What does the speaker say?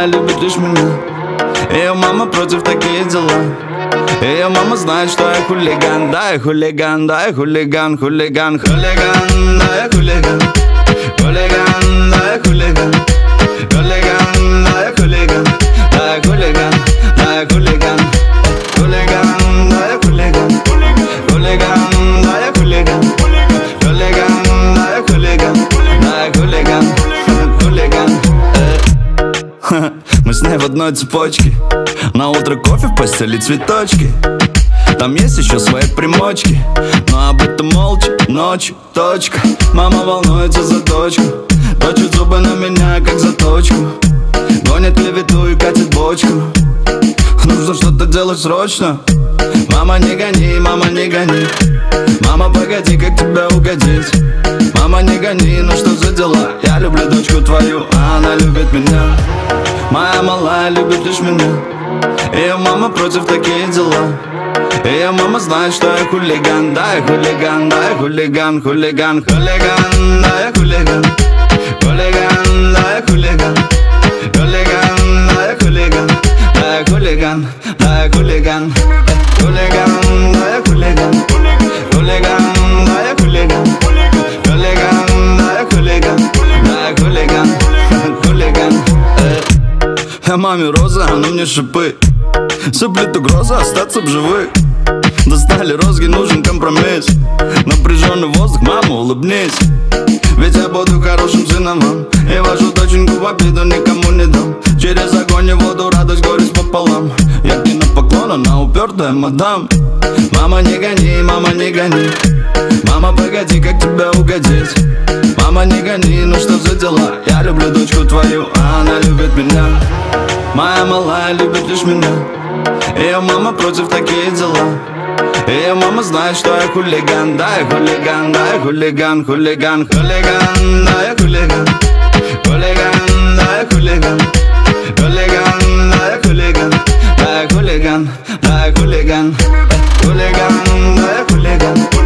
любит лишь меня. Ее мама против, такие дела. Ее мама знает, что я хулиган. Да, я хулиган, да, я хулиган, хулиган, хулиган, да, я хулиган. Хулиган, да, я хулиган. Хулиган, да, я хулиган. Да, я хулиган, да, я хулиган. Хулиган, да, я хулиган. Хулиган, да, я хулиган. Хулиган, да, я хулиган. Да, я хулиган, хулиган. Мы с ней в одной цепочке. На утро кофе в постели, цветочки. Там есть еще свои примочки, но об этом молча, ночью, точка. Мама волнуется за дочку, точит зубы на меня, как заточку. Гонит клевету и катит бочку. Нужно что-то делать срочно. Мама, не гони, мама, не гони. Мама, погоди, как тебя угодить. Мама, не гони, ну что за дела? Я люблю дочку твою, а она любит меня. Моя малая любит лишь меня. Ее мама против, такие дела. Ее мама знает, что я хулиган. Да, я хулиган, да, я хулиган, хулиган, хулиган, да, я хулиган. Хулиган, да, я хулиган. Хулиган, да, я хулиган. Да, я хулиган, да, я хулиган. Хулиган, да, я хулиган. Хулиган, да, я хулиган. Хулиган, да, я хулиган. Да, я хулиган, хулиган. Я маме роза, она мне шипы. Сыплет угроза остаться в живых. Достали розги, нужен компромисс. Напряженный воздух, мама, улыбнись. Ведь я буду хорошим сыном вам. И вашу доченьку в обиду никому не дам. Через огонь и воду, радость, горечь пополам. Я к ней на поклон, она упертая мадам. Мама, не гони, мама, не гони. Мама, погоди, как тебя угодить. Мама, не гони, ну что за дела? Я люблю дочку твою, а она любит меня. Моя малая любит лишь меня. Ее мама против, такие дела. Ее мама знает, что я хулиган. Да, я хулиган, да, я хулиган, хулиган, хулиган, да, я хулиган. Хулиган, да, я хулиган. Хулиган, да, я хулиган. Да, я хулиган, да, я хулиган. Хулиган, да, я хулиган.